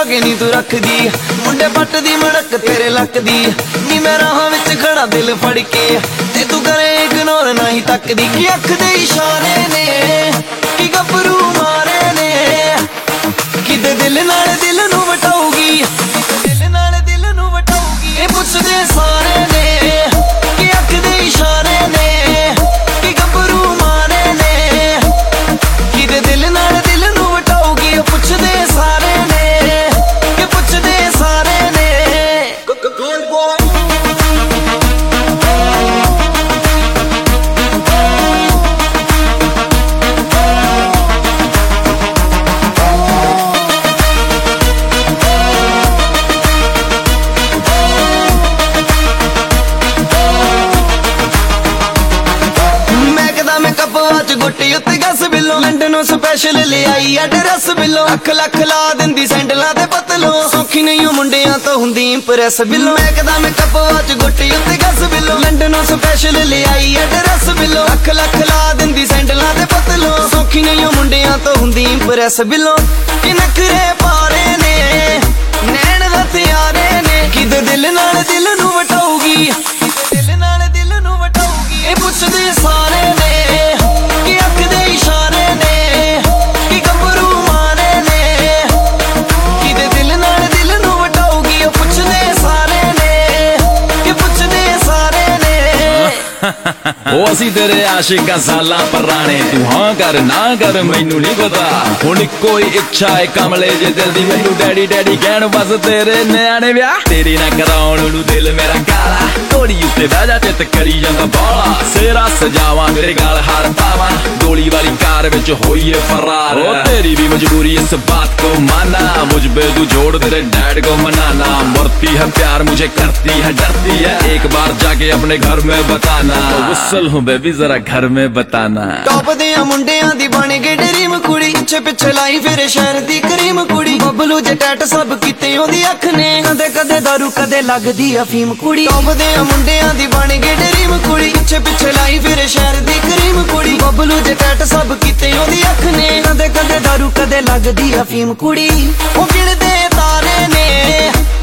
छुपा के नी तू रख दी मुंडे पट दी मड़क तेरे लक दी नी मैं राह विच खड़ा दिल फड़ के ते तू करे इग्नोर नहीं तक दी कि अख दे इशारे ने कि गबरू मारे ने कि दिल नाल दिल नू वटाऊगी दिल नाल दिल नू वटाऊगी ए पुछदे सारे ने कि अख दे इशारे ने कि गबरू मारे ने कि दिल नाल दिल नू वटाऊगी ओ पुछदे सारे ने कि पुछदे सारे ने गोल्ड बॉय गोटे उत्ते गस बिलो लंडनों स्पैशल ले आई एड्रेस बिलो अख लख ला दिंदी सैंडलां ते पतलों सौखी नहीं मुंडियां तो हुंदी इंप्रेस बिलो मैं कदम कपवाच गोटे उत्ते गस बिलो लंडनों स्पैशल ले आई एड्रेस बिलो अख लख ला दिंदी सैंडलां ते पतलों सौखी नहीं मुंडियां तो हुंदी इंप्रेस बिलो कि नखरे पारे ने नैन हथियारे ने कि दिल नाल दिल नू वटाऊगी दिल नाल दिल नू वटाऊगी ए पुछदे सारे ने कि अख दे इशारे ने कि गबरू मारे ने कि दिल नाल दिल नू वटाऊगी ओ पुछदे सारे ने कि पुछदे सारे ने ओ असी तेरे आशिकां सालां पुराने तू हाँ कर ना कर मैनू नहीं पता हुण कोई इच्छा है कमले जे दिल दी मैनू डैडी डैडी कहण बस तेरे न्याणे ब्याह तेरी ना कराउण नू दिल मेरा काला घोड़ी उत्ते बह जा चित करी जांदा बाला सेरा सजावां तेरे गल हार पावां गोली वाली कार विच होईए फरार ओ तेरी भी मजबूरी इस बात को माना मुझ पे तू जोड़ तेरे डैड को मनाना मरती है प्यार मुझे करती है डरती है एक बार जाके अपने घर में बताना गुस्सल हूँ बेबी जरा घर में बताना टॉप दे मुंडियां दी बन गई ड्रीम कुड़ी पिछे पिछे लाई फिर शहर दी करीम कुड़ी बबलू जे टैट सब किते ओदी अख ने कदे कदे दारू कदे लगदी अफीम कुड़ी टॉप दे मुंडियां दी बन गई ड्रीम कुड़ी पिछे पिछे लाई फिर शहर दी करीम कुड़ी बबलू जे टैट सब किते ओदी अख ने कदे कदे दारू कदे लगदी अफीम कुड़ी ओ गिणदे तारे ने